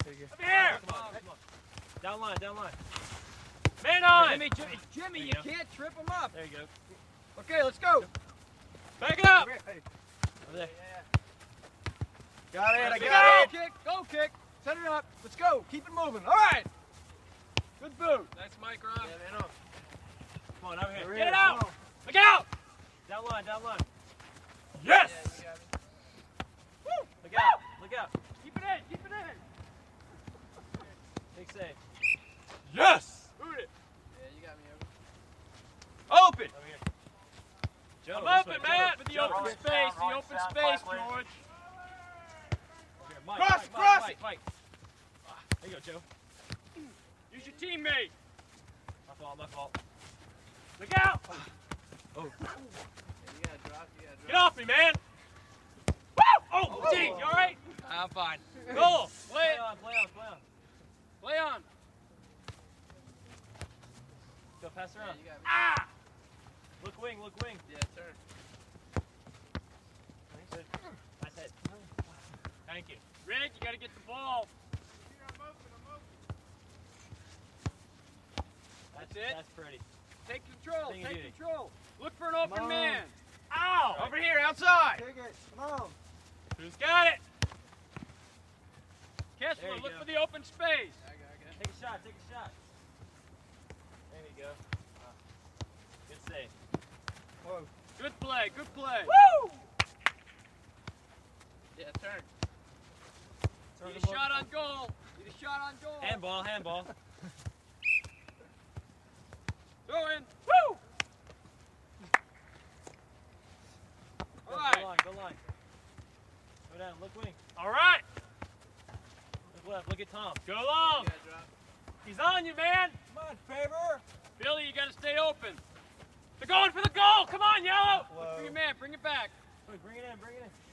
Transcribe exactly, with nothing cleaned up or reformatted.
Up here! Come on, come on. Down line, down line. Man on! Jimmy, Jimmy, Jimmy you, you can't trip him up. There you go. Okay, let's go. Back it up! Over there. Got it, I Let's got it. go. Go kick, go kick. Set it up. Let's go. Keep it moving. All right. Good boot. Nice mic, Rob. Yeah, man on. Come on, over here. Over Get here, it out! come Look out! Down line, down line. Yes! Yeah, Woo! Look out, look out. Keep it in, keep it in. Big save. Yes! Boot it. Yeah, you got me over. Open. Over here. Joe, I'm this open, way, man. Joe. For the Joe, open right space, sound, the right open sound, space, Mike, George. Over here, Mike, Cross, Mike, cross Mike, it. Mike, Mike. There you go, Joe. Use your teammate. My fault, my fault. Look out. Oh. Yeah, you gotta drop, you gotta drop. Get off me, man! Woo! Oh, Oh. geez, you all right? I'm fine. Goal. Play Play it. on, play on, play on. Play on. Go pass Yeah, around. you got me. Ah. Look wing, look wing. Yeah, turn. Good. Nice hit. Thank you. Rick, you got to get the ball. That's, That's it? That's pretty. Take control. Thing of Take beauty. control. Look for an open Come on. man. Ow! Over here, outside. Take it. Come on. Who's got it? There Kessler, you look go. for the open space. I got, I got. Take a shot, take a shot. There you go. Uh, good save. Whoa. Good play. Good play. Woo! Yeah, turn. Turn Need the a ball. shot on goal. Need a shot on goal. Handball, handball. Throw in. Woo! All Go, right. Go line, go line. Go down, look wing. All right. Look left, look at Tom. Go You long. gotta drop. He's on you, man! Come on, Faber. Billy, you got to stay open. They're going for the goal. Come on, Yellow. Whoa. Look for your man. Bring it back. Quick, bring it in, bring it in.